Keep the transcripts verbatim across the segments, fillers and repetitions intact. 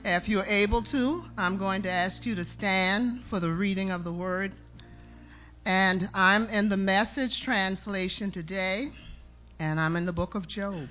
If you're able to, I'm going to ask you to stand for the reading of the word. And I'm in the Message translation today, and I'm in the book of Job.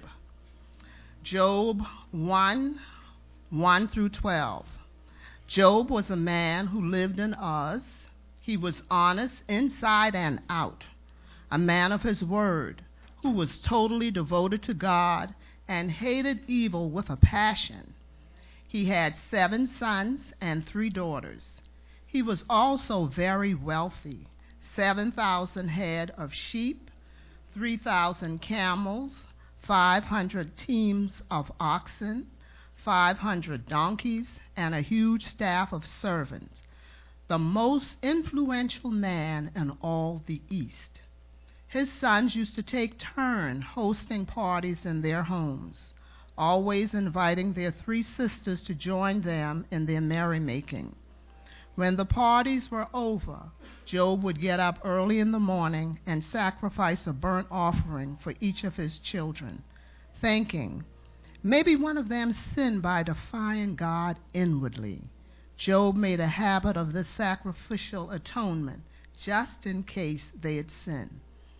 Job one, one through twelve. Job was a man who lived in Uz. He was honest inside and out, a man of his word, who was totally devoted to God and hated evil with a passion. He had seven sons and three daughters. He was also very wealthy, seven thousand head of sheep, three thousand camels, five hundred teams of oxen, five hundred donkeys, and a huge staff of servants, the most influential man in all the East. His sons used to take turn hosting parties in their homes, always inviting their three sisters to join them in their merrymaking. When the parties were over, Job would get up early in the morning and sacrifice a burnt offering for each of his children, thinking, maybe one of them sinned by defying God inwardly. Job made a habit of this sacrificial atonement just in case they had sinned.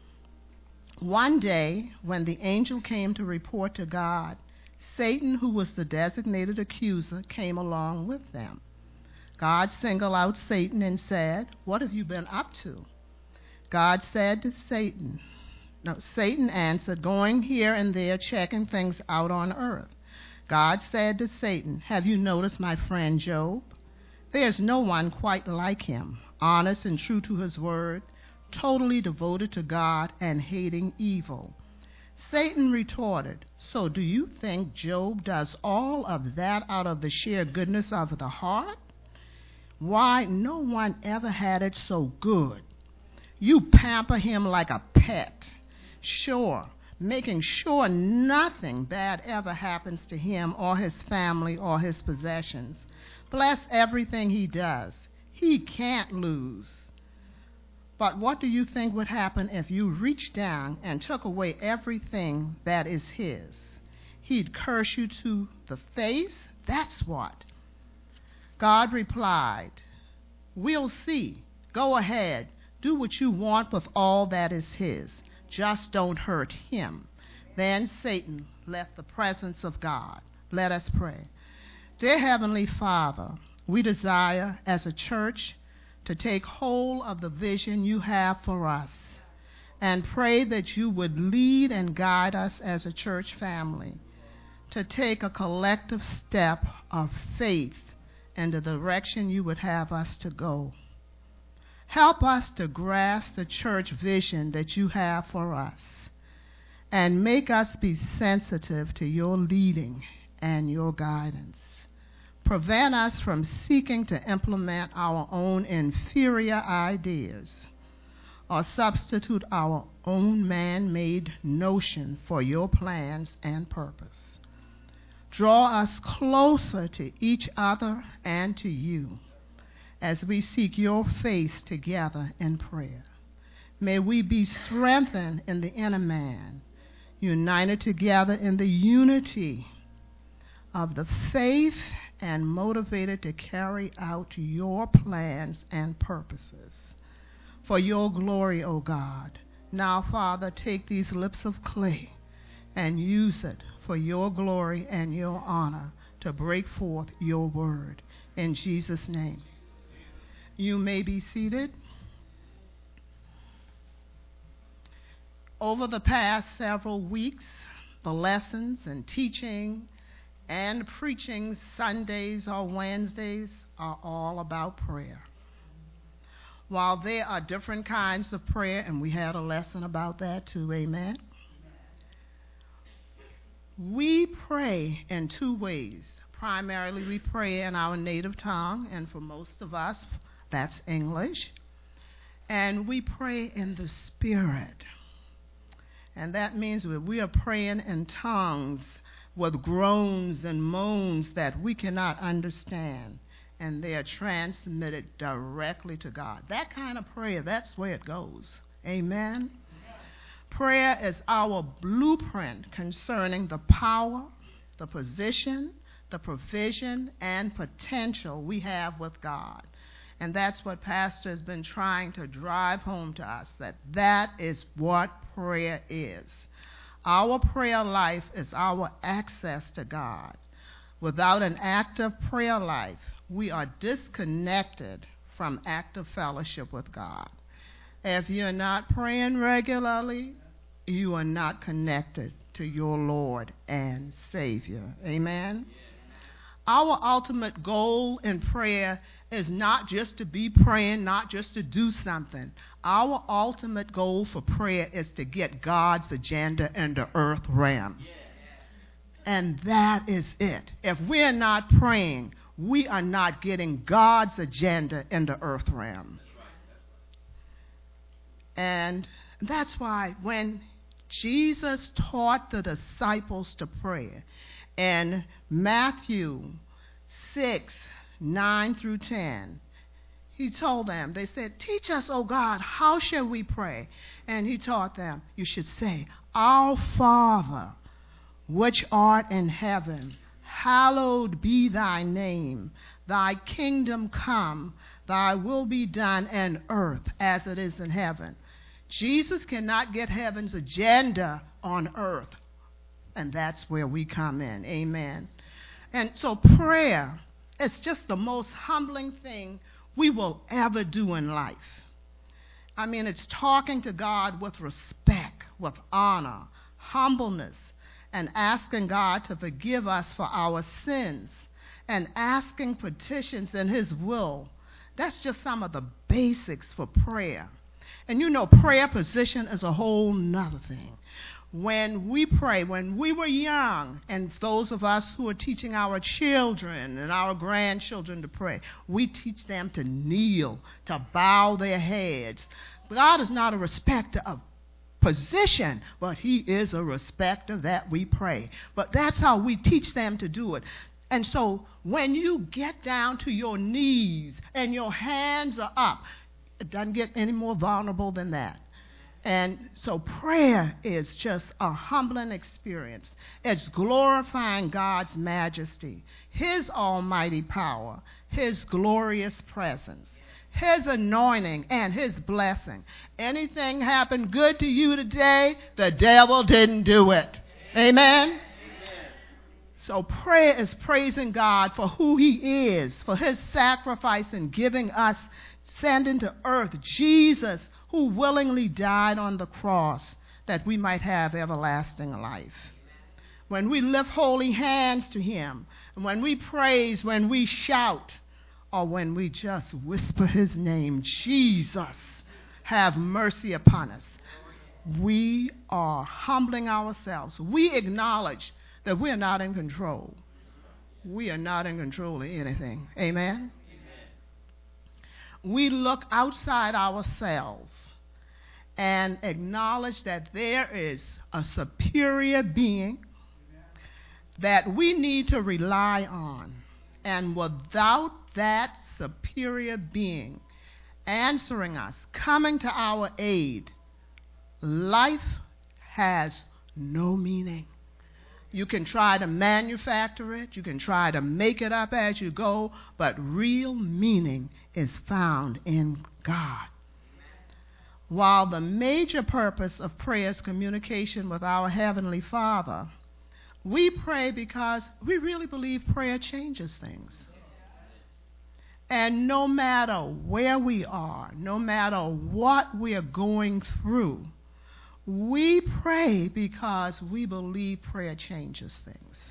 One day, when the angel came to report to God, Satan, who was the designated accuser, came along with them. God singled out Satan and said, "What have you been up to?" God said to Satan, no, Satan answered, "Going here and there, checking things out on earth." God said to Satan, "Have you noticed my friend Job? There's no one quite like him, honest and true to his word, totally devoted to God and hating evil." Satan retorted, "So do you think Job does all of that out of the sheer goodness of the heart? Why, no one ever had it so good. You pamper him like a pet, sure, making sure nothing bad ever happens to him or his family or his possessions. Bless everything he does. He can't lose. But what do you think would happen if you reached down and took away everything that is his? He'd curse you to the face, that's what." God replied, "We'll see. Go ahead. Do what you want with all that is his. Just don't hurt him." Then Satan left the presence of God. Let us pray. Dear Heavenly Father, we desire as a church to take hold of the vision you have for us and pray that you would lead and guide us as a church family to take a collective step of faith in the direction you would have us to go. Help us to grasp the church vision that you have for us and make us be sensitive to your leading and your guidance. Prevent us from seeking to implement our own inferior ideas or substitute our own man-made notion for your plans and purpose. Draw us closer to each other and to you as we seek your face together in prayer. May we be strengthened in the inner man, united together in the unity of the faith and motivated to carry out your plans and purposes. For your glory, O God. Now, Father, take these lips of clay and use it for your glory and your honor to break forth your word. In Jesus' name. You may be seated. Over the past several weeks, the lessons and teaching and preaching Sundays or Wednesdays are all about prayer. While there are different kinds of prayer, and we had a lesson about that too, amen? We pray in two ways. Primarily, we pray in our native tongue, and for most of us, that's English. And we pray in the Spirit. And that means that we are praying in tongues with groans and moans that we cannot understand, and they are transmitted directly to God. That kind of prayer, that's where it goes. Amen? Prayer is our blueprint concerning the power, the position, the provision and potential we have with God. And that's what Pastor has been trying to drive home to us, that that is what prayer is. Our prayer life is our access to God. Without an active prayer life, we are disconnected from active fellowship with God. If you're not praying regularly, you are not connected to your Lord and Savior. Amen? Our ultimate goal in prayer is not just to be praying, not just to do something. Our ultimate goal for prayer is to get God's agenda in the earth realm. And that is it. If we're not praying, we are not getting God's agenda in the earth realm. And that's why when Jesus taught the disciples to pray in Matthew six, nine through ten, he told them, they said, "Teach us, O God, how shall we pray?" And he taught them, you should say, "Our Father, which art in heaven, hallowed be thy name. Thy kingdom come, thy will be done in earth as it is in heaven." Jesus cannot get heaven's agenda on earth. And that's where we come in. Amen. And so prayer is just the most humbling thing we will ever do in life. I mean, it's talking to God with respect, with honor, humbleness, and asking God to forgive us for our sins, and asking petitions in his will. That's just some of the basics for prayer. And you know, prayer position is a whole nother thing. When we pray, when we were young, and those of us who are teaching our children and our grandchildren to pray, we teach them to kneel, to bow their heads. God is not a respecter of position, but he is a respecter that we pray. But that's how we teach them to do it. And so when you get down to your knees and your hands are up, it doesn't get any more vulnerable than that. And so prayer is just a humbling experience. It's glorifying God's majesty, his almighty power, his glorious presence, his anointing, and his blessing. Anything happened good to you today, the devil didn't do it. Amen? Amen. So prayer is praising God for who he is, for his sacrifice in giving us, sending to earth Jesus, who willingly died on the cross that we might have everlasting life. When we lift holy hands to him, and when we praise, when we shout, or when we just whisper his name, Jesus, have mercy upon us, we are humbling ourselves. We acknowledge that we are not in control. We are not in control of anything. Amen? We look outside ourselves and acknowledge that there is a superior being that we need to rely on. And without that superior being answering us, coming to our aid, life has no meaning. You can try to manufacture it. You can try to make it up as you go. But real meaning is found in God. While the major purpose of prayer is communication with our Heavenly Father, we pray because we really believe prayer changes things. And no matter where we are, no matter what we are going through, we pray because we believe prayer changes things.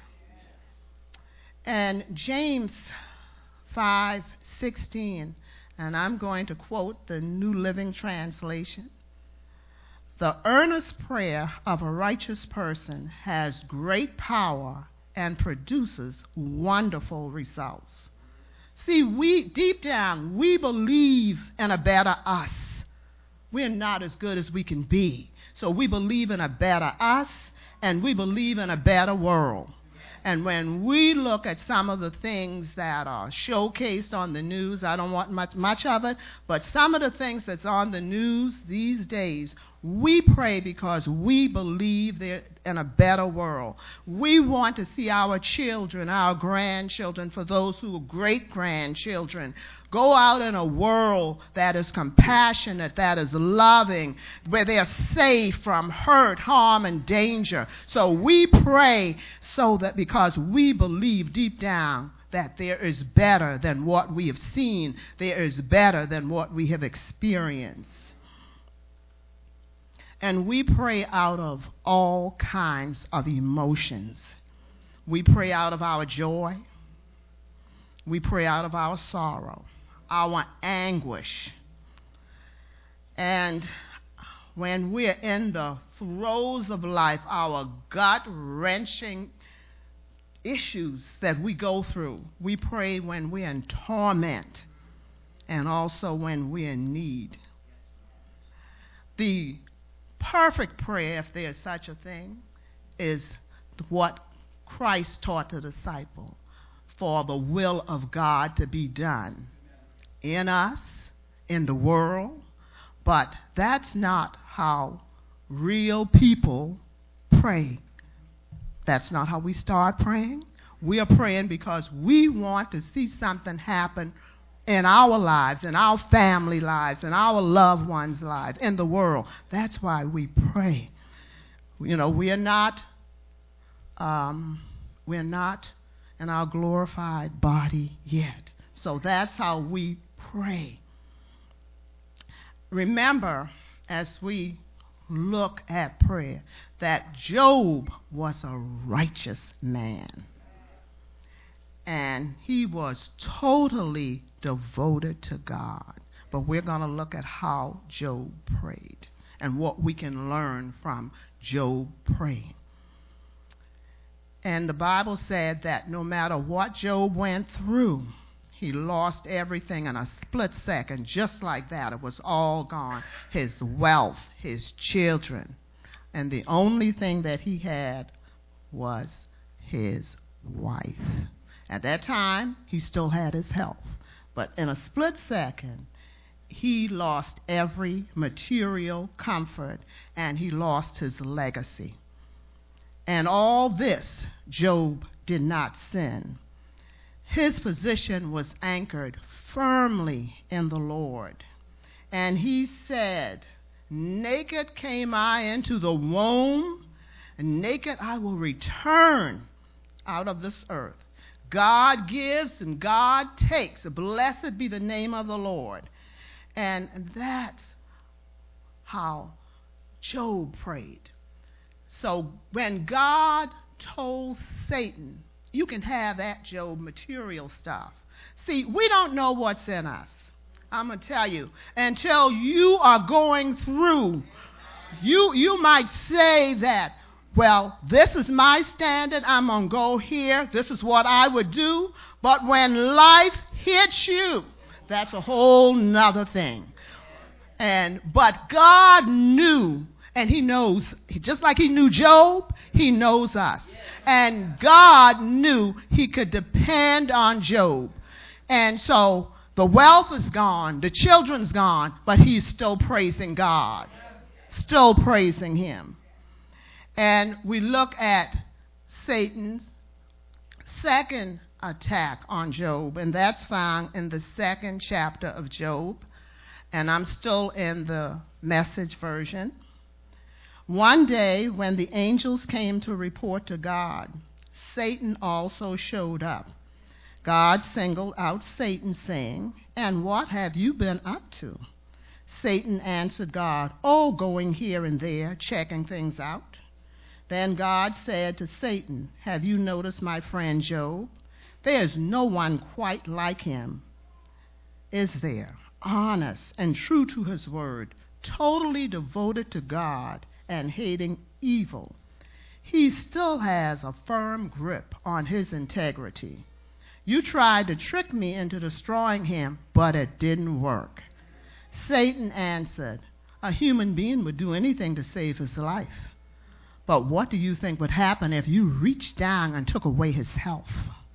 And James five sixteen, and I'm going to quote the New Living Translation. "The earnest prayer of a righteous person has great power and produces wonderful results." See, we deep down, we believe in a better us. We're not as good as we can be. So we believe in a better us, and we believe in a better world. And when we look at some of the things that are showcased on the news, I don't want much, much of it, but some of the things that's on the news these days We pray because we believe they're in a better world. We want to see our children, our grandchildren, for those who are great-grandchildren, go out in a world that is compassionate, that is loving, where they are safe from hurt, harm, and danger. So we pray so that because we believe deep down that there is better than what we have seen, there is better than what we have experienced. And we pray out of all kinds of emotions. We pray out of our joy. We pray out of our sorrow, our anguish. And when we're in the throes of life, our gut-wrenching issues that we go through, we pray when we're in torment and also when we're in need. The perfect prayer, if there's such a thing, is what Christ taught the disciple, for the will of God to be done in us, in the world. But that's not how real people pray. That's not how we start praying. We are praying because we want to see something happen in our lives, in our family lives, in our loved ones' lives, in the world. That's why we pray. You know, we are not, um, we're not in our glorified body yet. So that's how we pray. Remember, as we look at prayer, that Job was a righteous man. And he was totally devoted to God. But we're going to look at how Job prayed and what we can learn from Job praying. And the Bible said that no matter what Job went through, he lost everything in a split second, just like that. It was all gone. His wealth, his children. And the only thing that he had was his wife. At that time, he still had his health. But in a split second, he lost every material comfort, and he lost his legacy. And all this, Job did not sin. His position was anchored firmly in the Lord. And he said, "Naked came I into the womb, and naked I will return out of this earth." God gives and God takes. Blessed be the name of the Lord. And that's how Job prayed. So when God told Satan, you can have that, Job, material stuff. See, we don't know what's in us. I'm going to tell you, until you are going through, you, you might say that, well, this is my standard. I'm going to go here. This is what I would do. But when life hits you, that's a whole nother thing. And but God knew, and he knows, just like he knew Job, he knows us. And God knew he could depend on Job. And so the wealth is gone, the children's gone, but he's still praising God, still praising him. And we look at Satan's second attack on Job, and that's found in the second chapter of Job. And I'm still in the Message version. One day, when the angels came to report to God, Satan also showed up. God singled out Satan, saying, "And what have you been up to?" Satan answered God, "Oh, going here and there, checking things out." Then God said to Satan, "Have you noticed my friend Job? There is no one quite like him, is there? Honest and true to his word, totally devoted to God and hating evil. He still has a firm grip on his integrity. You tried to trick me into destroying him, but it didn't work." Satan answered, "A human being would do anything to save his life. But what do you think would happen if you reached down and took away his health?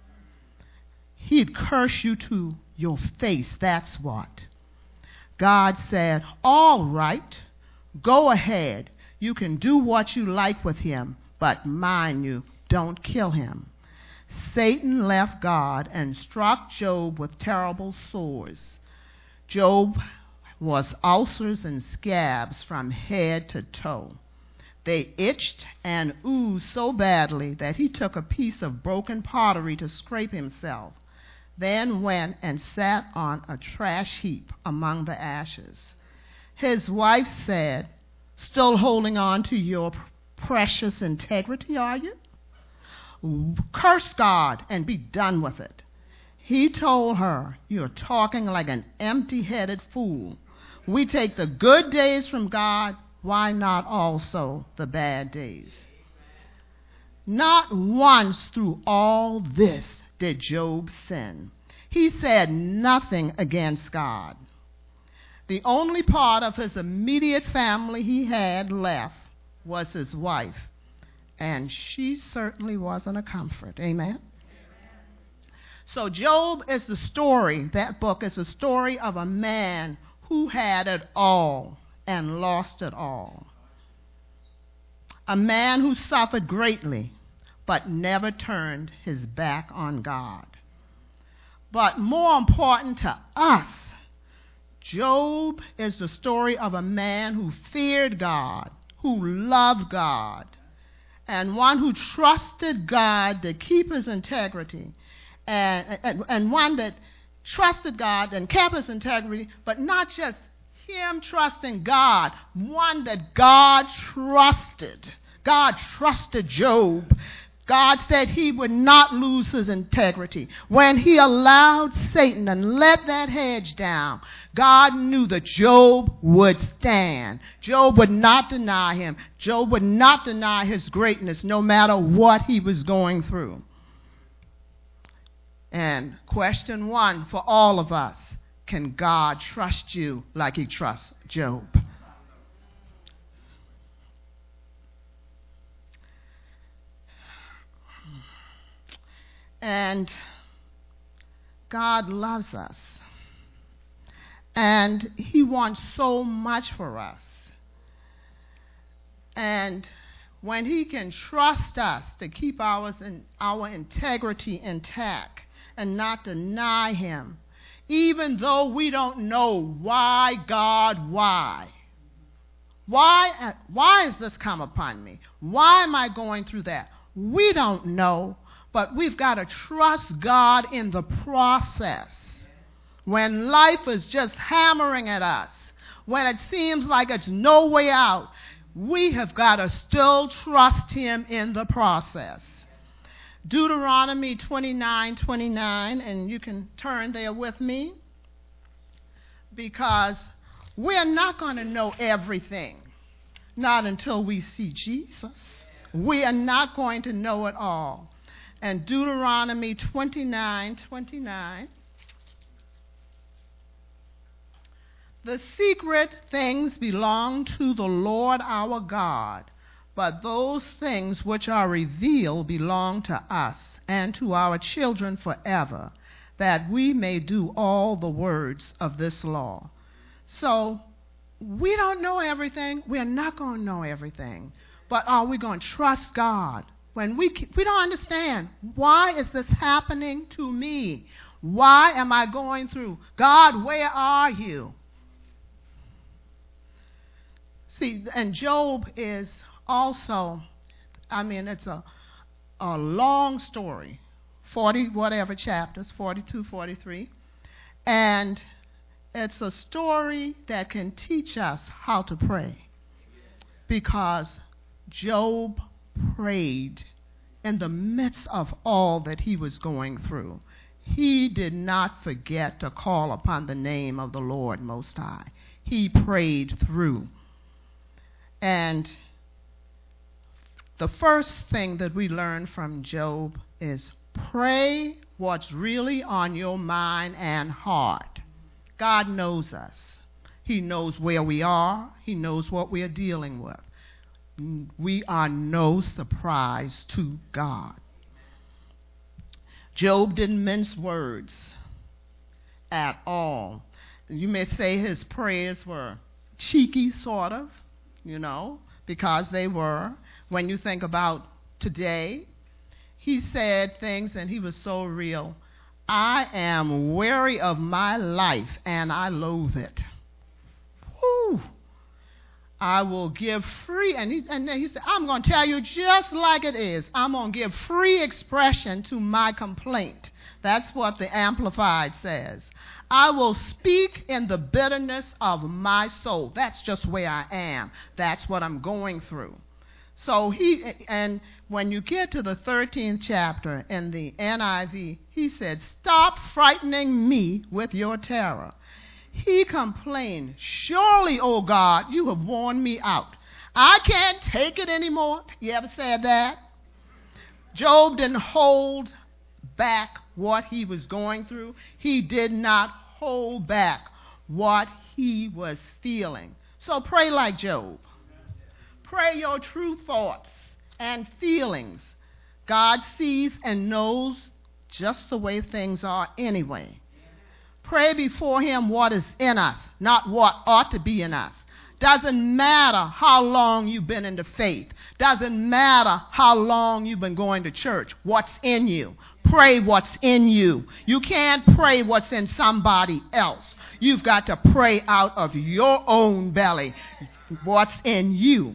He'd curse you to your face, that's what." God said, "All right, Go ahead. You can do what you like with him, but mind you, don't kill him. Satan left God and struck Job with terrible sores. Job was ulcers and scabs from head to toe. They itched and oozed so badly that he took a piece of broken pottery to scrape himself, then went and sat on a trash heap among the ashes. His wife said, "Still holding on to your precious integrity, are you? Curse God and be done with it." He told her, "You're talking like an empty-headed fool. We take the good days from God. Why not also the bad days?" Not once through all this did Job sin. He said nothing against God. The only part of his immediate family he had left was his wife, and she certainly wasn't a comfort. Amen? So Job is the story, that book is the story of a man who had it all and lost it all. A man who suffered greatly but never turned his back on God. But more important to us, Job is the story of a man who feared God, who loved God, and one who trusted God to keep his integrity, and, and, and one that trusted God and kept his integrity, but not just him trusting God, one that God trusted. God trusted Job. God said he would not lose his integrity. When he allowed Satan and let that hedge down, God knew that Job would stand. Job would not deny him. Job would not deny his greatness no matter what he was going through. And question one for all of us, can God trust you like he trusts Job? And God loves us. And he wants so much for us. And when he can trust us to keep ours in, our integrity intact and not deny him, even though we don't know why, God, why? Why, why has this come upon me? Why am I going through that? We don't know. But we've got to trust God in the process. When life is just hammering at us, when it seems like it's no way out, we have got to still trust him in the process. Deuteronomy twenty-nine twenty-nine, and you can turn there with me, because we're not going to know everything, not until we see Jesus. We are not going to know it all. And Deuteronomy twenty-nine twenty-nine. The secret things belong to the Lord our God, but those things which are revealed belong to us and to our children forever, that we may do all the words of this law. So we don't know everything. We're not going to know everything. But are we going to trust God? When we we don't understand, why is this happening to me? Why am I going through? God, where are you? See, and Job is also, I mean, it's a, a long story, forty whatever chapters, forty-two, forty-three. And it's a story that can teach us how to pray. Because Job prayed in the midst of all that he was going through. He did not forget to call upon the name of the Lord Most High. He prayed through. And the first thing that we learn from Job is pray what's really on your mind and heart. God knows us. He knows where we are. He knows what we are dealing with. We are no surprise to God. Job didn't mince words at all. You may say his prayers were cheeky, sort of, you know, because they were. When you think about today, he said things and he was so real. I am weary of my life and I loathe it. Whew. I will give free, and, he, and then he said, I'm going to tell you just like it is. I'm going to give free expression to my complaint. That's what the Amplified says. I will speak in the bitterness of my soul. That's just where I am. That's what I'm going through. So he, and when you get to the thirteenth chapter in the N I V, he said, stop frightening me with your terror. He complained, surely, O God, you have worn me out. I can't take it anymore. You ever said that? Job didn't hold back what he was going through. He did not hold back what he was feeling. So pray like Job. Pray your true thoughts and feelings. God sees and knows just the way things are anyway. Pray before him what is in us, not what ought to be in us. Doesn't matter how long you've been in the faith. Doesn't matter how long you've been going to church. What's in you? Pray what's in you. You can't pray what's in somebody else. You've got to pray out of your own belly what's in you.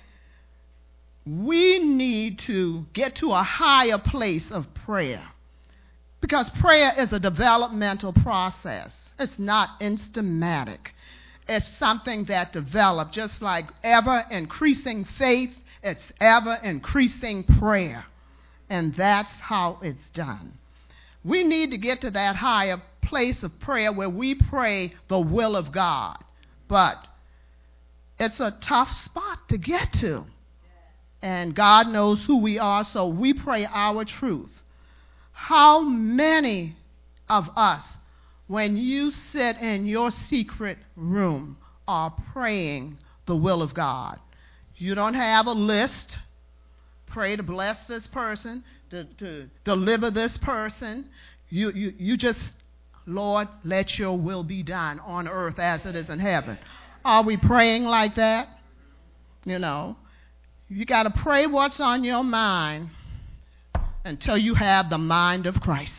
We need to get to a higher place of prayer. Because prayer is a developmental process. It's not instamatic. It's something that develops, just like ever increasing faith, it's ever increasing prayer. And that's how it's done. We need to get to that higher place of prayer where we pray the will of God. But it's a tough spot to get to. And God knows who we are, so we pray our truth. How many of us, when you sit in your secret room, are praying the will of God? You don't have a list. Pray to bless this person, to, to deliver this person. You, you, you just, Lord, let your will be done on earth as it is in heaven. Are we praying like that? You know, you got to pray what's on your mind until you have the mind of Christ.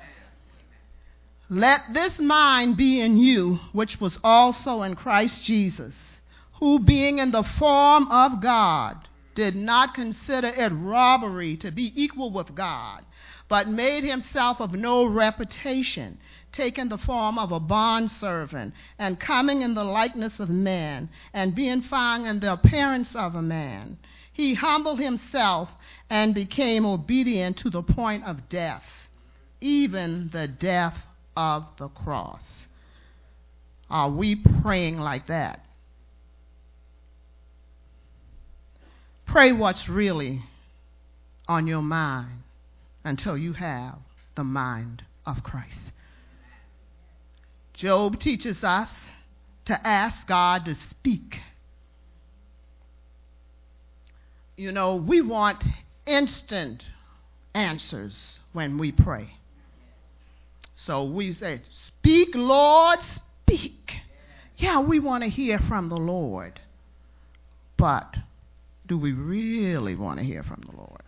Let this mind be in you, which was also in Christ Jesus, who being in the form of God, did not consider it robbery to be equal with God, but made himself of no reputation, taking the form of a bondservant, and coming in the likeness of men, and being found in the appearance of a man, he humbled himself and became obedient to the point of death, even the death of the cross. Are we praying like that? Pray what's really on your mind until you have the mind of Christ. Job teaches us to ask God to speak. You know, we want instant answers when we pray. So we say, speak, Lord, speak. Yeah, we want to hear from the Lord. But do we really want to hear from the Lord?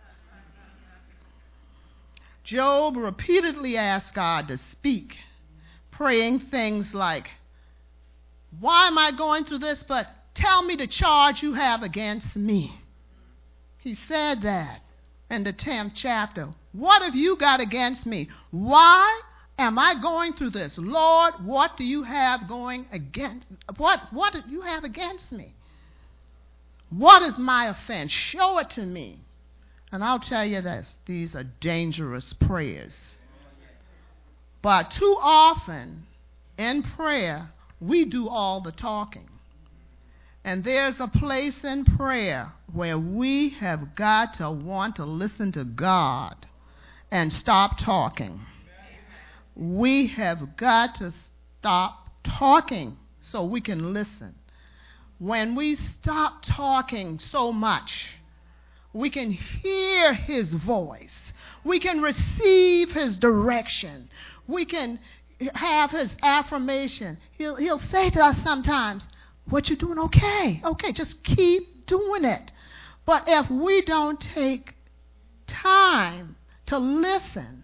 Job repeatedly asked God to speak, praying things like, why am I going through this? But tell me the charge you have against me. He said that in the tenth chapter. What have you got against me? Why am I going through this? Lord, what do you have going against? What, what do you have against me? What is my offense? Show it to me. And I'll tell you this, these are dangerous prayers. But too often in prayer, we do all the talking. And there's a place in prayer where we have got to want to listen to God and stop talking. We have got to stop talking so we can listen. When we stop talking so much, we can hear his voice. We can receive his direction. We can have his affirmation. He'll, he'll say to us sometimes, what you're doing, okay, okay, just keep doing it. But if we don't take time to listen,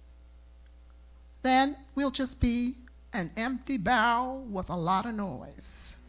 then we'll just be an empty barrel with a lot of noise.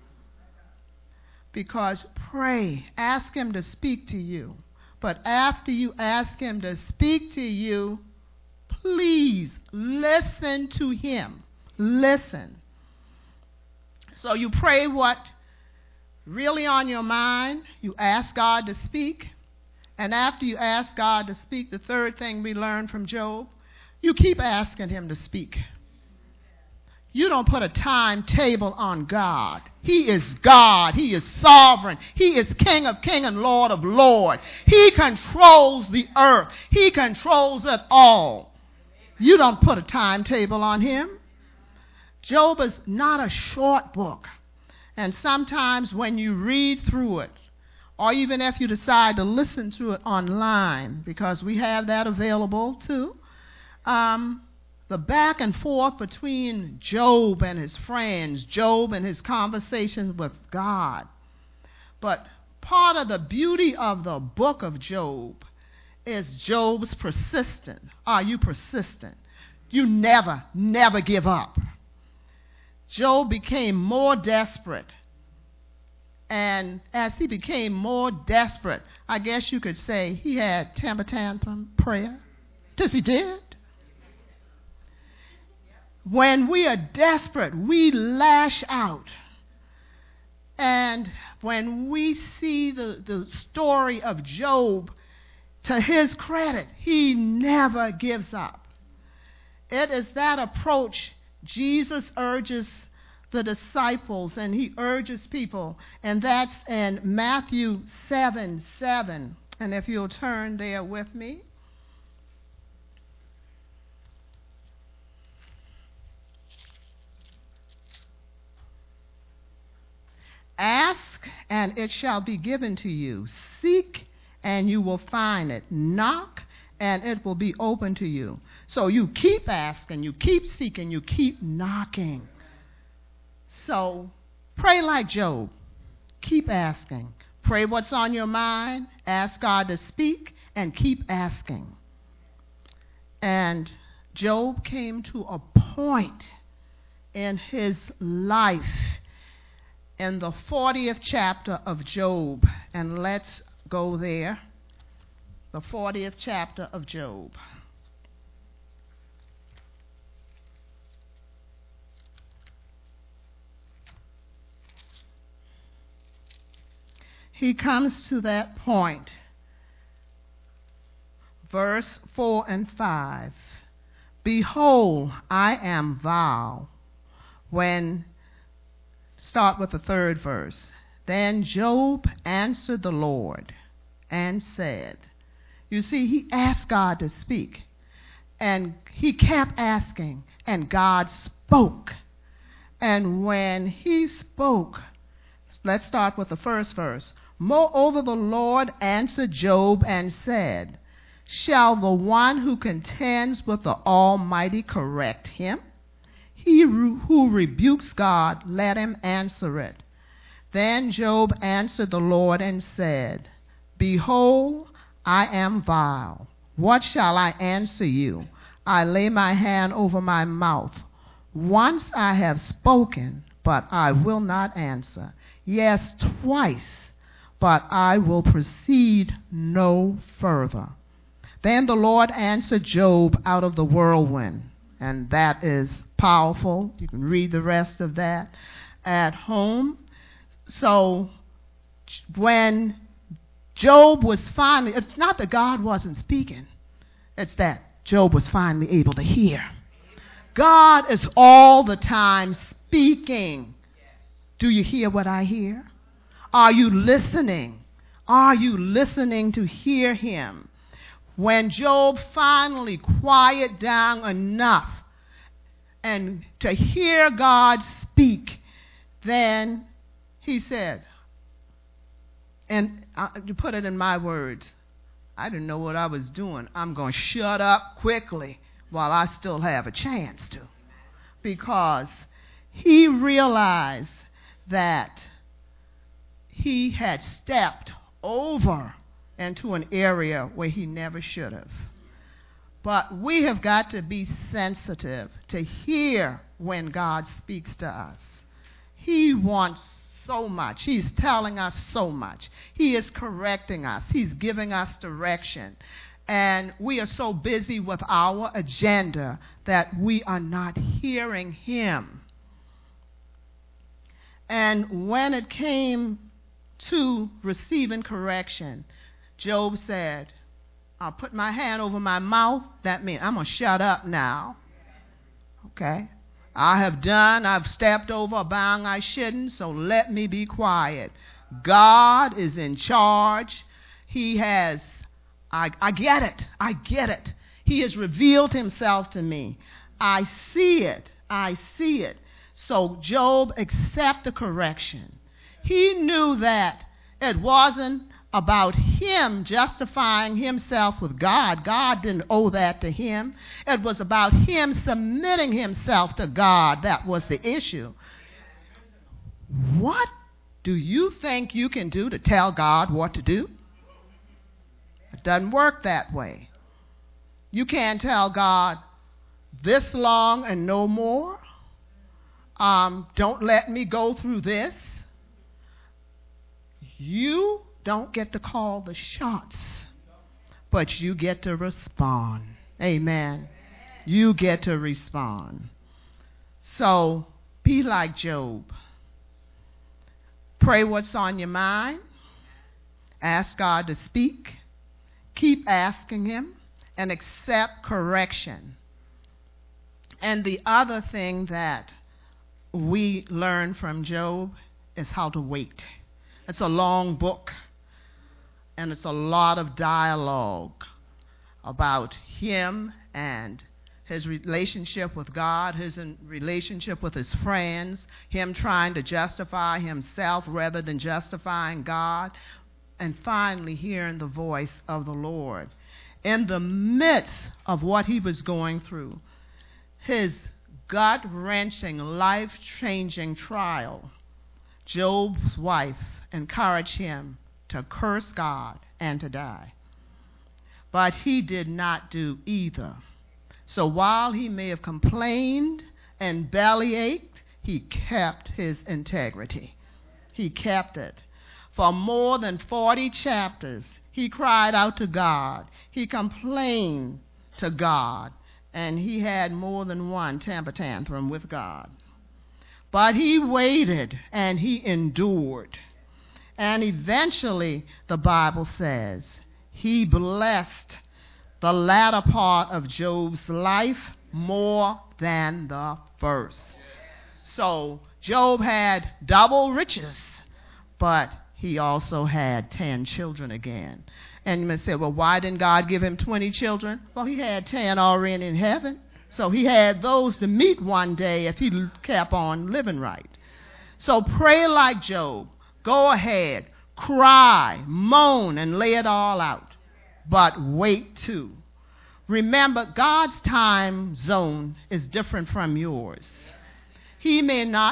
Because pray, ask him to speak to you. But after you ask him to speak to you, please listen to him. Listen. So you pray what really on your mind. You ask God to speak. And after you ask God to speak, the third thing we learned from Job, you keep asking him to speak. You don't put a timetable on God. He is God. He is sovereign. He is King of kings and Lord of lords. He controls the earth. He controls it all. You don't put a timetable on him. Job is not a short book. And sometimes when you read through it, or even if you decide to listen to it online, because we have that available too, um, the back and forth between Job and his friends, Job and his conversations with God. But part of the beauty of the book of Job is Job's persistent. Are you persistent? You never, never give up. Job became more desperate. And as he became more desperate, I guess you could say he had temper tantrum prayer. Because he did. When we are desperate, we lash out. And when we see the, the story of Job, to his credit, he never gives up. It is that approach Jesus urges the disciples, and he urges people, and that's in Matthew seven seven. And if you'll turn there with me. Ask, and it shall be given to you. Seek, and you will find it. Knock, and it will be open to you. So you keep asking, you keep seeking, you keep knocking. So pray like Job. Keep asking. Pray what's on your mind. Ask God to speak, and keep asking. And Job came to a point in his life in the fortieth chapter of Job. And let's go there. The fortieth chapter of Job. He comes to that point. Verse four and five. Behold, I am vile. When Start with the third verse. Then Job answered the Lord and said, you see, he asked God to speak, and he kept asking, and God spoke. And when he spoke, let's start with the first verse. Moreover, the Lord answered Job and said, shall the one who contends with the Almighty correct him? He who rebukes God, let him answer it. Then Job answered the Lord and said, behold, I am vile. What shall I answer you? I lay my hand over my mouth. Once I have spoken, but I will not answer. Yes, twice, but I will proceed no further. Then the Lord answered Job out of the whirlwind. And that is powerful. You can read the rest of that at home. So when Job was finally, it's not that God wasn't speaking. It's that Job was finally able to hear. God is all the time speaking. Do you hear what I hear? Are you listening? Are you listening to hear him? When Job finally quieted down enough and to hear God speak, then he said, and I, you put it in my words, I didn't know what I was doing. I'm going to shut up quickly while I still have a chance to. Because he realized that he had stepped over into an area where he never should have. But we have got to be sensitive to hear when God speaks to us. He wants so much. He's telling us so much. He is correcting us. He's giving us direction. And we are so busy with our agenda that we are not hearing him. And when it came to receiving correction, Job said, I'll put my hand over my mouth. That means I'm going to shut up now. Okay? I have done, I've stepped over a bound I shouldn't, so let me be quiet. God is in charge. He has, I, I get it. I get it. He has revealed himself to me. I see it. I see it. So Job accepted the correction. He knew that it wasn't about him justifying himself with God. God didn't owe that to him. It was about him submitting himself to God. That was the issue. What do you think you can do to tell God what to do? It doesn't work that way. You can't tell God this long and no more. Um, don't let me go through this. You don't get to call the shots, but you get to respond. Amen. You get to respond. So be like Job. Pray what's on your mind. Ask God to speak. Keep asking him and accept correction. And the other thing that we learn from Job is how to wait. It's a long book, and it's a lot of dialogue about him and his relationship with God, his relationship with his friends, him trying to justify himself rather than justifying God, and finally hearing the voice of the Lord. In the midst of what he was going through, his gut-wrenching, life-changing trial, Job's wife encouraged him to curse God and to die. But he did not do either. So while he may have complained and bellyached, he kept his integrity. He kept it. For more than forty chapters, he cried out to God. He complained to God. And he had more than one temper tantrum with God. But he waited and he endured. And eventually, the Bible says, he blessed the latter part of Job's life more than the first. So Job had double riches, but he also had ten children again. And you may say, well, why didn't God give him twenty children? Well, he had ten already in heaven. So he had those to meet one day if he kept on living right. So pray like Job. Go ahead. Cry, moan, and lay it all out. But wait too. Remember, God's time zone is different from yours. He may not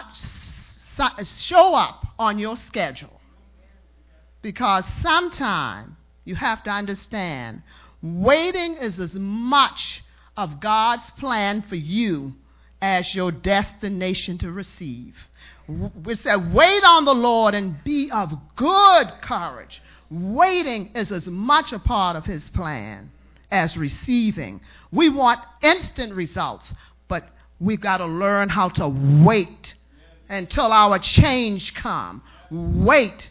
show up on your schedule. Because sometimes you have to understand, waiting is as much of God's plan for you as your destination to receive. We said, wait on the Lord and be of good courage. Waiting is as much a part of his plan as receiving. We want instant results, but we've got to learn how to wait until our change comes. Wait.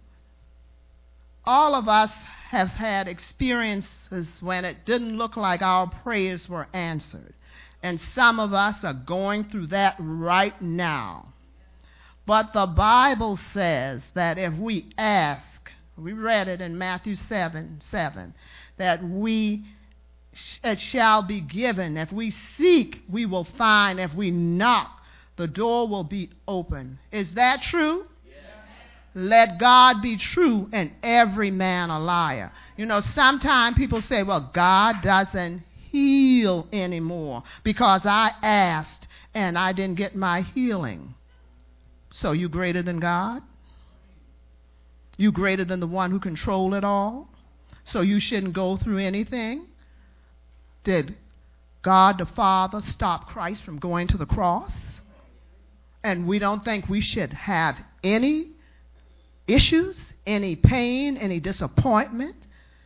All of us have had experiences when it didn't look like our prayers were answered. And some of us are going through that right now. But the Bible says that if we ask, we read it in Matthew seven, seven, that we, it shall be given. If we seek, we will find. If we knock, the door will be open. Is that true? Let God be true and every man a liar. You know, sometimes people say, well, God doesn't heal anymore because I asked and I didn't get my healing. So you greater than God? You greater than the one who controls it all, so you shouldn't go through anything? Did God the Father stop Christ from going to the cross? And we don't think we should have any issues, any pain, any disappointment?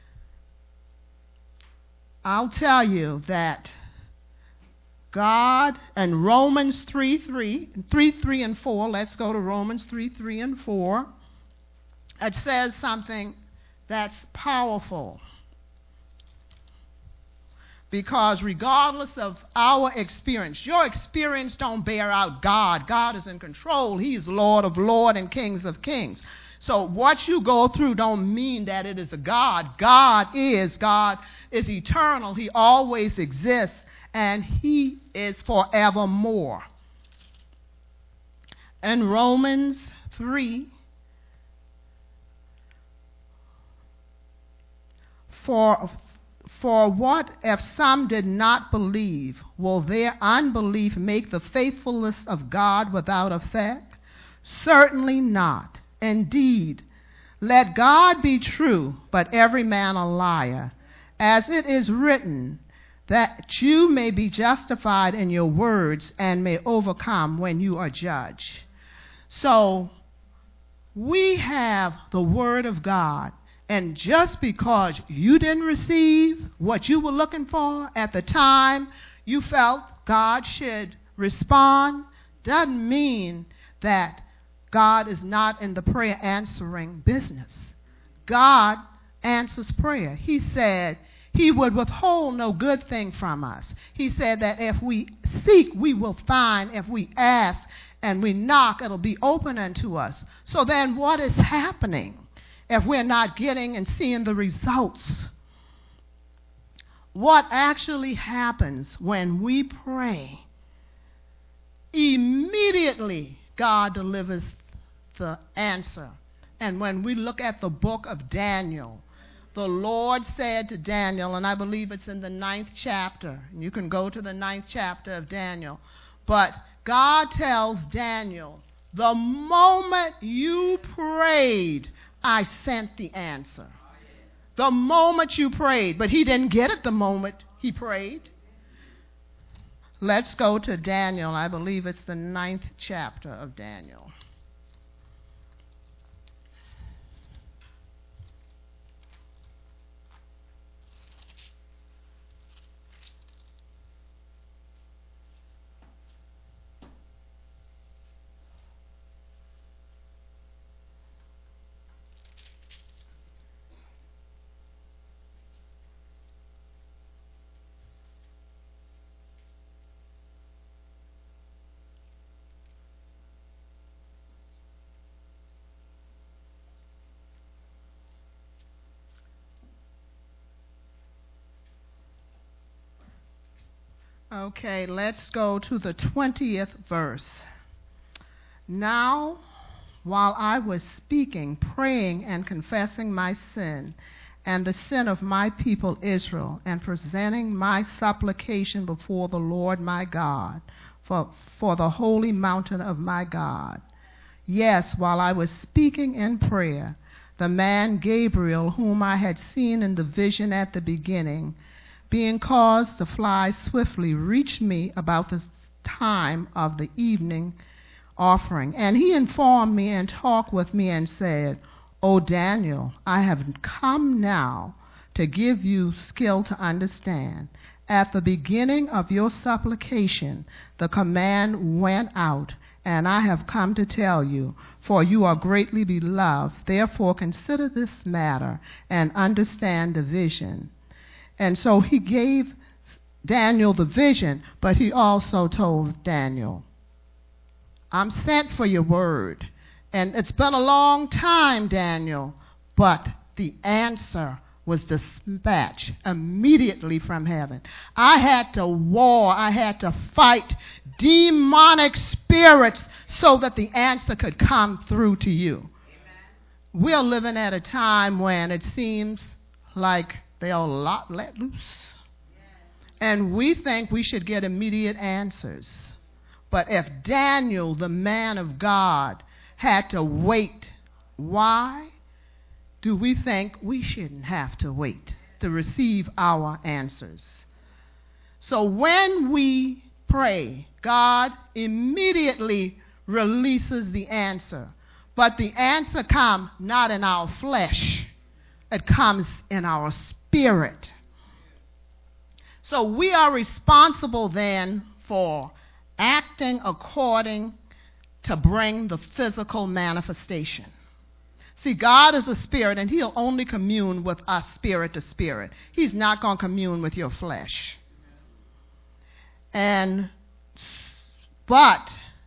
I'll tell you that God and Romans three, three, three, three and four, let's go to Romans three, three and four. It says something that's powerful. Because regardless of our experience, your experience don't bear out God. God is in control. He's Lord of lords and Kings of kings. So what you go through don't mean that it is a God. God is. God is eternal. He always exists, and he is forevermore. In Romans three, for For what if some did not believe? Will their unbelief make the faithfulness of God without effect? Certainly not. Indeed, let God be true, but every man a liar. As it is written, that you may be justified in your words and may overcome when you are judged. So, we have the Word of God. And just because you didn't receive what you were looking for at the time you felt God should respond, doesn't mean that God is not in the prayer answering business. God answers prayer. He said he would withhold no good thing from us. He said that if we seek, we will find. If we ask and we knock, it'll be open unto us. So then what is happening if we're not getting and seeing the results? What actually happens when we pray? Immediately, God delivers the answer. And when we look at the book of Daniel, the Lord said to Daniel, and I believe it's in the ninth chapter, and you can go to the ninth chapter of Daniel, but God tells Daniel, the moment you prayed, I sent the answer. The moment you prayed, but he didn't get it the moment he prayed. Let's go to Daniel. I believe it's the ninth chapter of Daniel. Okay, let's go to the twentieth verse. Now, while I was speaking, praying, and confessing my sin and the sin of my people Israel, and presenting my supplication before the Lord my God, for, for the holy mountain of my God. Yes, while I was speaking in prayer, the man Gabriel, whom I had seen in the vision at the beginning, being caused to fly swiftly, reached me about the time of the evening offering. And he informed me and talked with me and said, O Daniel, I have come now to give you skill to understand. At the beginning of your supplication, the command went out, and I have come to tell you, for you are greatly beloved. Therefore consider this matter and understand the vision. And so he gave Daniel the vision, but he also told Daniel, I'm sent for your word. And it's been a long time, Daniel, but the answer was dispatched immediately from heaven. I had to war, I had to fight demonic spirits so that the answer could come through to you. Amen. We're living at a time when it seems like they are a lot let loose. And we think we should get immediate answers. But if Daniel, the man of God, had to wait, why? do we think we shouldn't have to wait to receive our answers? So when we pray, God immediately releases the answer. But the answer comes not in our flesh. It comes in our spirit. So we are responsible then for acting according to bring the physical manifestation. See, God is a spirit, and he'll only commune with us spirit to spirit. He's not going to commune with your flesh. And, but,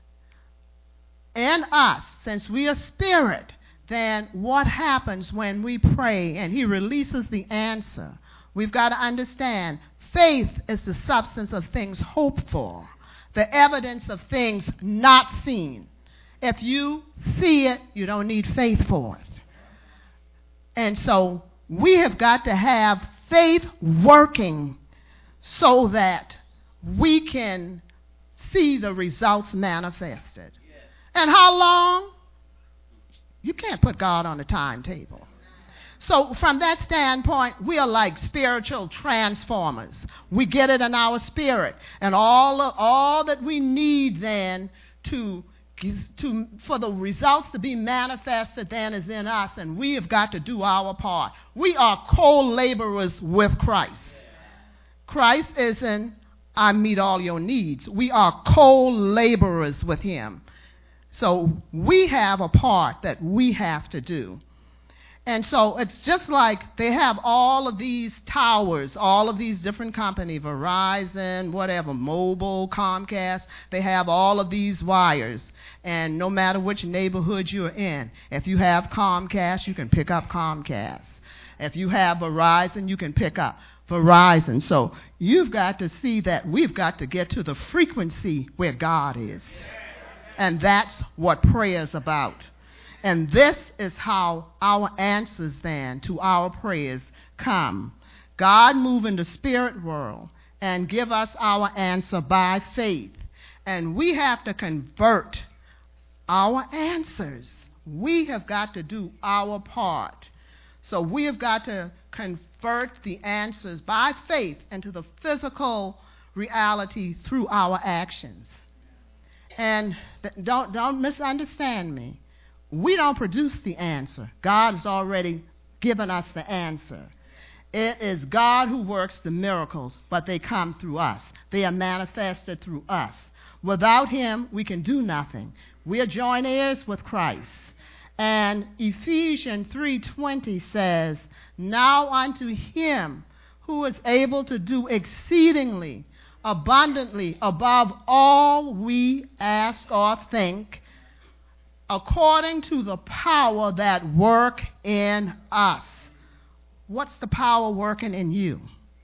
in us, since we are spirit, then what happens when we pray and he releases the answer? We've got to understand, faith is the substance of things hoped for, the evidence of things not seen. If you see it, you don't need faith for it. And so we have got to have faith working so that we can see the results manifested. And how long? You can't put God on a timetable. So from that standpoint, we are like spiritual transformers. We get it in our spirit. And all, all that we need then to, to, for the results to be manifested then is in us. And we have got to do our part. We are co-laborers with Christ. Christ isn't, I meet all your needs. We are co-laborers with him. So we have a part that we have to do. And so it's just like they have all of these towers, all of these different companies, Verizon, whatever, Mobile, Comcast. They have all of these wires. And no matter which neighborhood you're in, if you have Comcast, you can pick up Comcast. If you have Verizon, you can pick up Verizon. So you've got to see that we've got to get to the frequency where God is. And that's what prayer is about. And this is how our answers then to our prayers come. God move in the spirit world and give us our answer by faith. And we have to convert our answers. We have got to do our part. So we have got to convert the answers by faith into the physical reality through our actions. And don't, don't misunderstand me. We don't produce the answer. God has already given us the answer. It is God who works the miracles, but they come through us. They are manifested through us. Without him, we can do nothing. We are joint heirs with Christ. And Ephesians three twenty says, now unto him who is able to do exceedingly abundantly above all we ask or think, according to the power that work in us. What's the power working in you?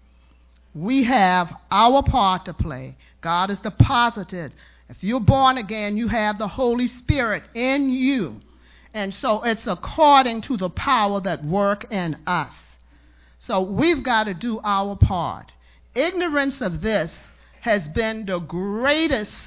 We have our part to play. God has deposited. If you're born again, you have the Holy Spirit in you. And so it's according to the power that work in us. So we've got to do our part. Ignorance of this has been the greatest,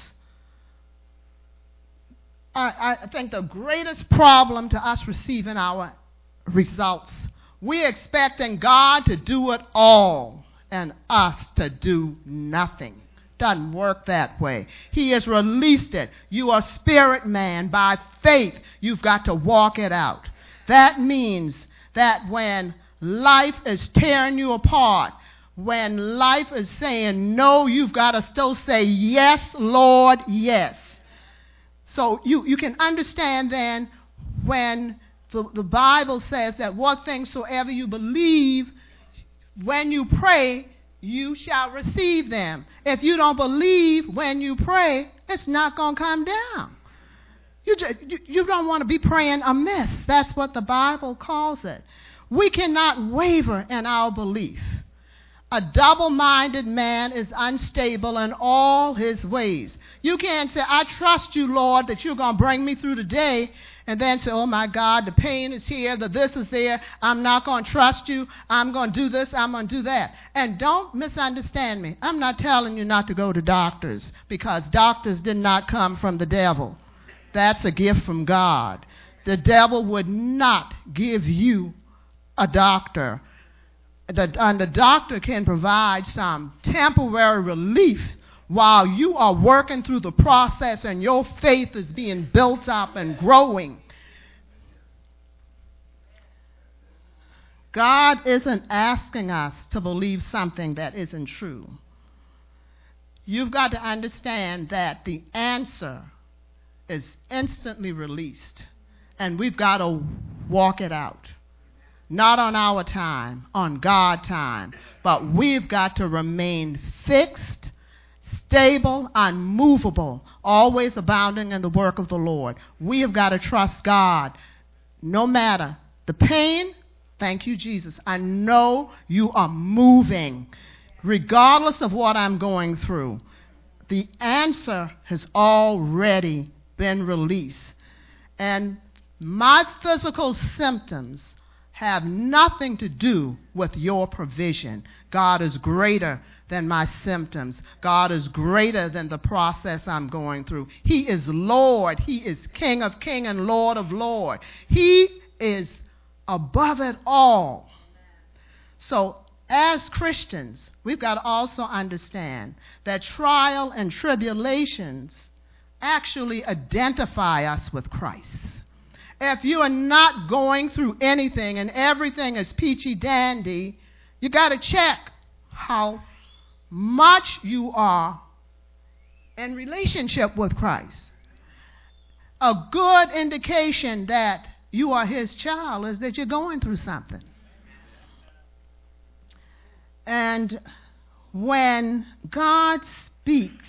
I, I think the greatest problem to us receiving our results. We're expecting God to do it all and us to do nothing. Doesn't work that way. He has released it. You are spirit man. By faith, you've got to walk it out. That means that when life is tearing you apart, when life is saying no, you've got to still say, yes, Lord, yes. So you, you can understand then when the, the Bible says that what things soever you believe, when you pray, you shall receive them. If you don't believe when you pray, it's not going to come down. You, just, you, you don't want to be praying amiss. That's what the Bible calls it. We cannot waver in our belief. A double-minded man is unstable in all his ways. You can't say, I trust you, Lord, that you're going to bring me through the day, and then say, oh, my God, the pain is here, the this is there. I'm not going to trust you. I'm going to do this. I'm going to do that. And don't misunderstand me. I'm not telling you not to go to doctors, because doctors did not come from the devil. That's a gift from God. The devil would not give you a doctor. The, and the doctor can provide some temporary relief while you are working through the process and your faith is being built up and growing. God isn't asking us to believe something that isn't true. You've got to understand that the answer is instantly released, and we've got to walk it out. Not on our time, on God's time, but we've got to remain fixed, stable, unmovable, always abounding in the work of the Lord. We have got to trust God no matter the pain. Thank you, Jesus. I know you are moving. Regardless of what I'm going through, the answer has already been released. And my physical symptoms have nothing to do with your provision. God is greater than my symptoms. God is greater than the process I'm going through. He is Lord. He is King of Kings and Lord of Lords. He is above it all. So as Christians, we've got to also understand that trial and tribulations actually identify us with Christ. If you are not going through anything and everything is peachy dandy, you got to check how much you are in relationship with Christ. A good indication that you are his child is that you're going through something. And when God speaks,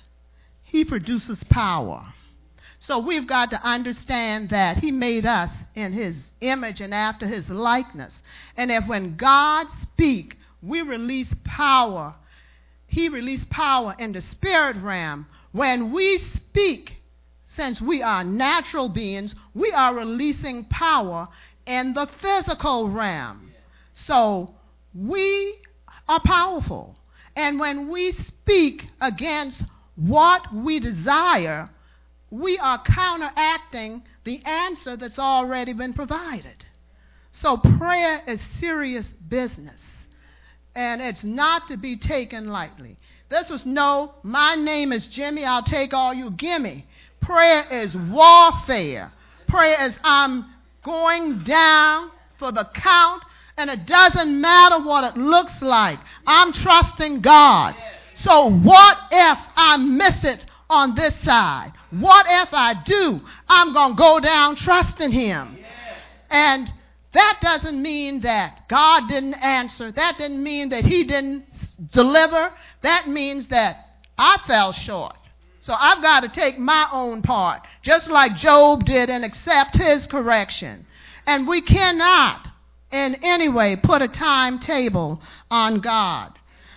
he produces power. So we've got to understand that he made us in his image and after his likeness. And if when God speaks, we release power, he released power in the spirit realm. When we speak, since we are natural beings, we are releasing power in the physical realm. So we are powerful. And when we speak against what we desire, we are counteracting the answer that's already been provided. So prayer is serious business, and it's not to be taken lightly. This was no, my name is Jimmy, I'll take all you gimme. Prayer is warfare. Prayer is I'm going down for the count, and it doesn't matter what it looks like. I'm trusting God. So what if I miss it on this side? What if I do? I'm going to go down trusting him. And that doesn't mean that God didn't answer. That didn't mean that he didn't deliver. That means that I fell short. So I've got to take my own part, just like Job did, and accept his correction. And we cannot in any way put a timetable on God.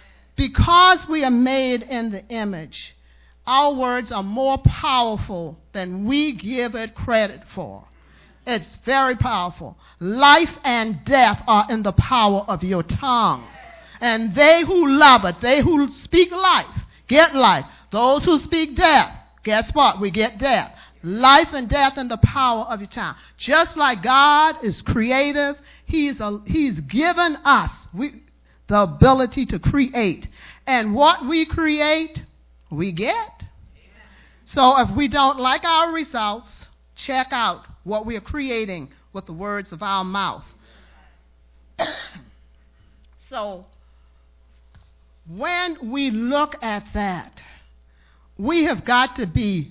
Because we are made in the image, our words are more powerful than we give it credit for. It's very powerful. Life and death are in the power of your tongue. And they who love it, they who speak life, get life. Those who speak death, guess what? We get death. Life and death in the power of your tongue. Just like God is creative, He's, a, he's given us we, the ability to create. And what we create, we get. So if we don't like our results, check out what we are creating with the words of our mouth. So when we look at that, we have got to be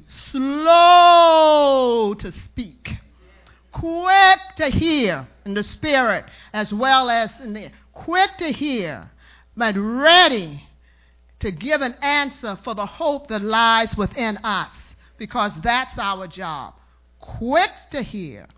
slow to speak, quick to hear in the spirit as well as in the quick to hear, but ready to give an answer for the hope that lies within us, because that's our job. Quick to hear,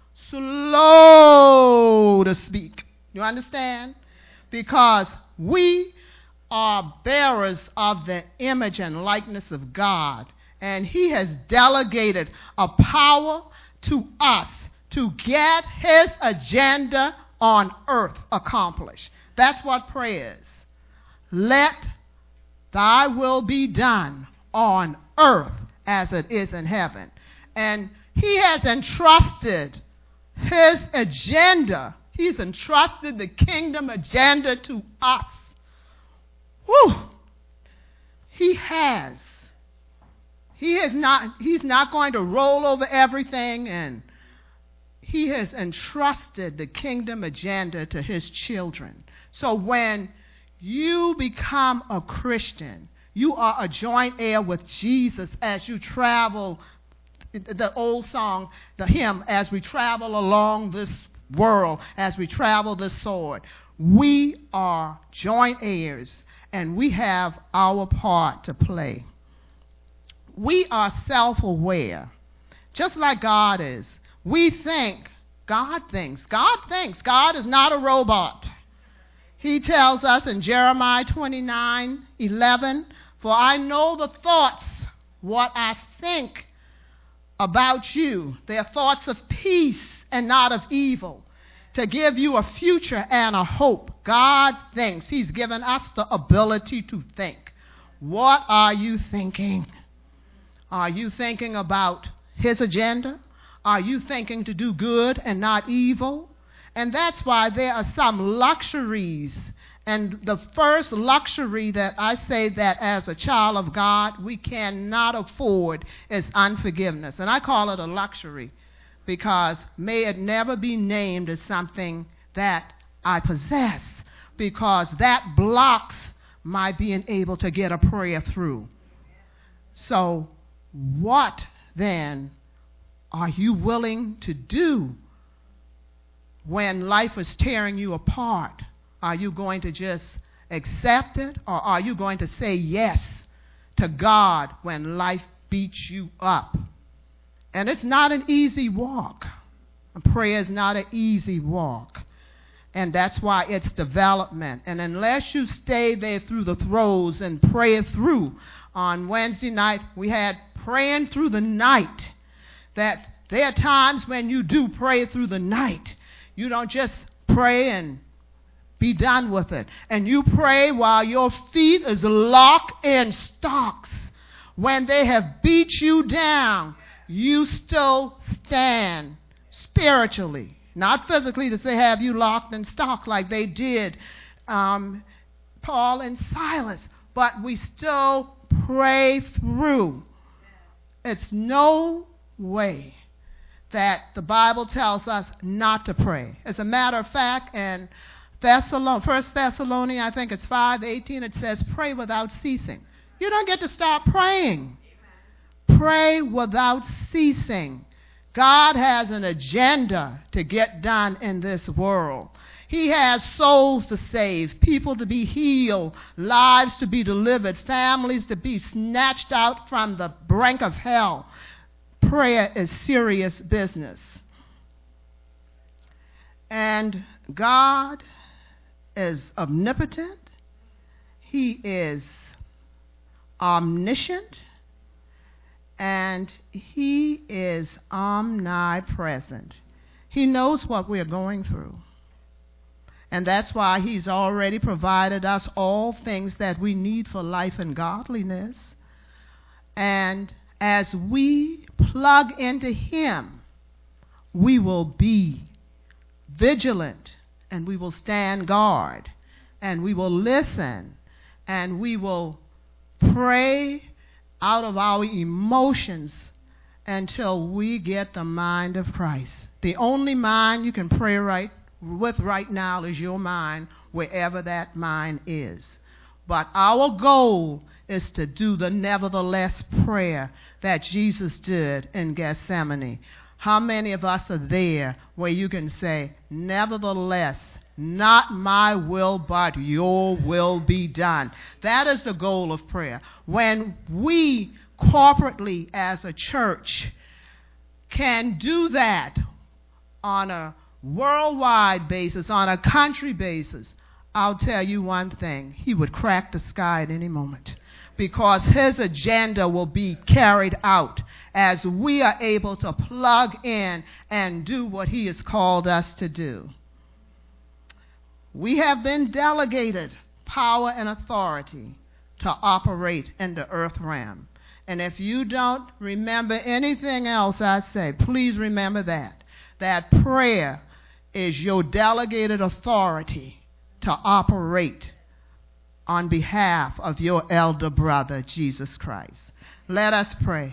slow to speak. You understand? Because we are bearers of the image and likeness of God, and he has delegated a power to us to get his agenda on earth accomplished. That's what prayer is. Let thy will be done on earth as it is in heaven. And he has entrusted his agenda. He's entrusted the kingdom agenda to us. Whew. He has. He is not, he's not going to roll over everything, and he has entrusted the kingdom agenda to his children. So when you become a Christian, you are a joint heir with Jesus as you travel, the old song, the hymn, as we travel along this world, as we travel this sword. We are joint heirs, and we have our part to play. We are self-aware, just like God is. We think, God thinks. God thinks. God is not a robot. He tells us in Jeremiah twenty-nine eleven, for I know the thoughts, what I think about you. They are thoughts of peace and not of evil, to give you a future and a hope. God thinks. He's given us the ability to think. What are you thinking? Are you thinking about his agenda? Are you thinking to do good and not evil? And that's why there are some luxuries. And the first luxury that I say that as a child of God we cannot afford is unforgiveness. And I call it a luxury because may it never be named as something that I possess, because that blocks my being able to get a prayer through. So what then are you willing to do when life is tearing you apart? Are you going to just accept it, or are you going to say yes to God when life beats you up? And it's not an easy walk. Prayer is not an easy walk. And that's why it's development. And unless you stay there through the throes and pray through, on Wednesday night we had praying through the night. That there are times when you do pray through the night. You don't just pray and be done with it. And you pray while your feet is locked in stocks. When they have beat you down, you still stand spiritually. Not physically, to say have you locked in stock like they did um, Paul and Silas. But we still pray through. It's no way that the Bible tells us not to pray. As a matter of fact, in Thessalon- First Thessalonians, I think it's five eighteen, it says, pray without ceasing. You don't get to stop praying. Pray without ceasing. God has an agenda to get done in this world. He has souls to save, people to be healed, lives to be delivered, families to be snatched out from the brink of hell. Prayer is serious business. And God is omnipotent. He is omniscient. And he is omnipresent. He knows what we're going through. And that's why he's already provided us all things that we need for life and godliness. And as we plug into him, we will be vigilant, and we will stand guard, and we will listen, and we will pray out of our emotions until we get the mind of Christ. The only mind you can pray right with right now is your mind, wherever that mind is. But our goal is to do the nevertheless prayer that Jesus did in Gethsemane. How many of us are there where you can say, nevertheless, not my will, but your will be done? That is the goal of prayer. When we corporately as a church can do that on a worldwide basis, on a country basis, I'll tell you one thing. He would crack the sky at any moment, because his agenda will be carried out as we are able to plug in and do what he has called us to do. We have been delegated power and authority to operate in the earth realm. And if you don't remember anything else I say, please remember that. That prayer is your delegated authority to operate on behalf of your elder brother, Jesus Christ. Let us pray.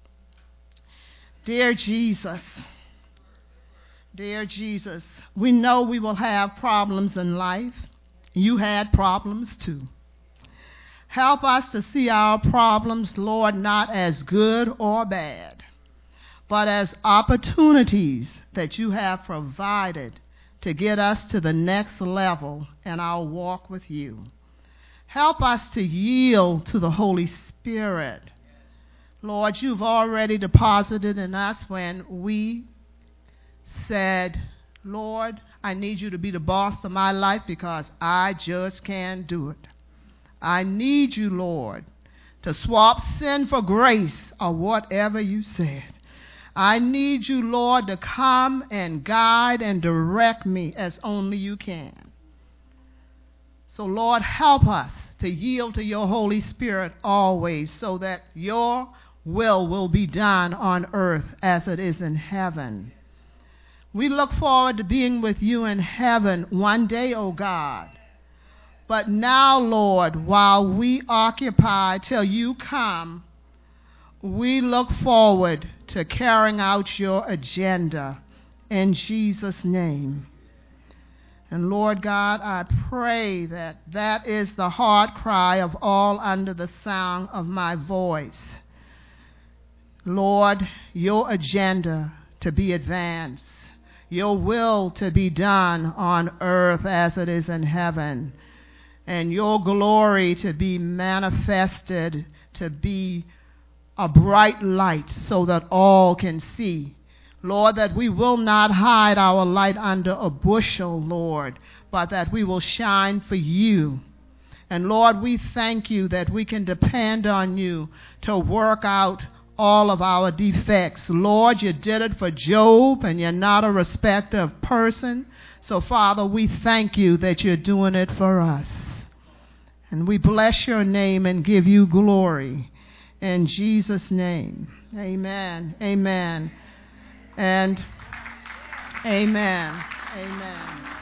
Dear Jesus, dear Jesus, we know we will have problems in life. You had problems too. Help us to see our problems, Lord, not as good or bad, but as opportunities that you have provided to get us to the next level in our walk with you. Help us to yield to the Holy Spirit. Lord, you've already deposited in us when we said, Lord, I need you to be the boss of my life because I just can't do it. I need you, Lord, to swap sin for grace or whatever you said. I need you, Lord, to come and guide and direct me as only you can. So, Lord, help us to yield to your Holy Spirit always so that your will will be done on earth as it is in heaven. We look forward to being with you in heaven one day, O God. But now, Lord, while we occupy till you come, we look forward to carrying out your agenda in Jesus' name. And Lord God, I pray that that is the heart cry of all under the sound of my voice. Lord, your agenda to be advanced, your will to be done on earth as it is in heaven, and your glory to be manifested, to be a bright light so that all can see. Lord, that we will not hide our light under a bushel, Lord, but that we will shine for you. And Lord, we thank you that we can depend on you to work out all of our defects. Lord, you did it for Job, and you're not a respecter of person. So, Father, we thank you that you're doing it for us. And we bless your name and give you glory. In Jesus' name, amen, amen, and amen, amen.